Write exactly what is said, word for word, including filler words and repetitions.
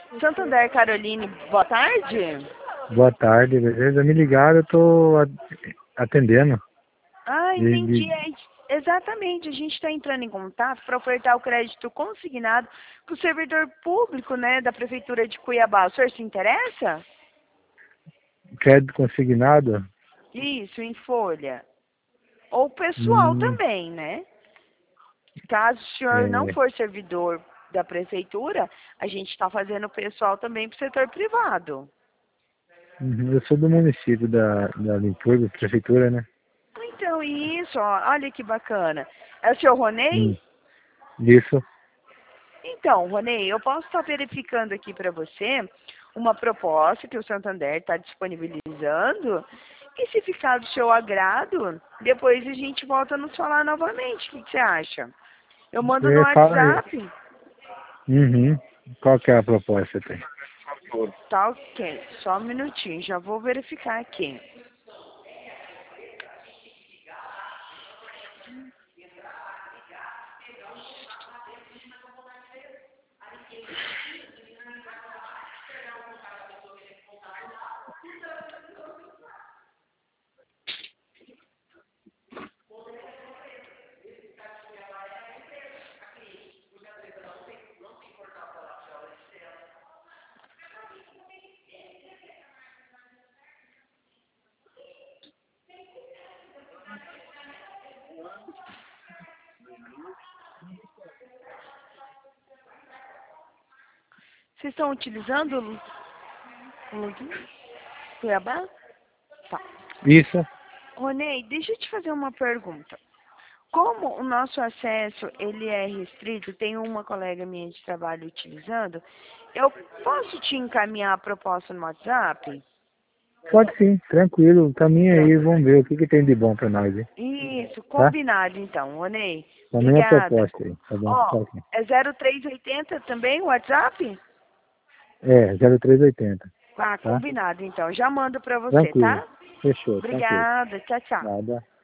Santander, Caroline, boa tarde. Boa tarde, beleza? Me ligaram, eu tô a- atendendo. Ah, De, entendi. de- É, exatamente, a gente está entrando em contato para ofertar o crédito consignado para o servidor público, né, da Prefeitura de Cuiabá. O senhor se interessa? crédito consignado? Isso, em folha. Ou pessoal Hum, também, né? Caso o senhor não é, for servidor da Prefeitura, a gente está fazendo pessoal também para o setor privado. uhum, eu sou do município da, da Limpurgo, prefeitura, né? Então, isso, ó, olha que bacana. É o senhor Hum, Ronei? isso. Então, Ronei, eu posso estar verificando aqui para você uma proposta que o Santander está disponibilizando. E se ficar do seu agrado, depois a gente volta a nos falar novamente. O que, que você acha? Eu mando no É, fala aí. WhatsApp. Uhum. Qual que é a proposta que tem? Tá ok. Só um minutinho, já vou verificar aqui. Vocês estão utilizando o login Cuiabá? Tá. Isso. Ronei, deixa eu te fazer uma pergunta. Como o nosso acesso ele é restrito, tem uma colega minha de trabalho utilizando, eu posso te encaminhar a proposta no WhatsApp? Pode sim, tranquilo. Caminha aí, Pronto. vamos ver o que, que tem de bom pra nós, hein? Isso, Tá? combinado então, Ronei. Também a Obrigada. proposta aí, tá bom? Ó, Tá aqui. é zero três oitenta também o WhatsApp? É, zero três oitenta, Ah, tá? combinado então. Já mando pra você, Tranquilo. tá? Fechou, tranquilo. Obrigada. Tchau, tchau. Nada.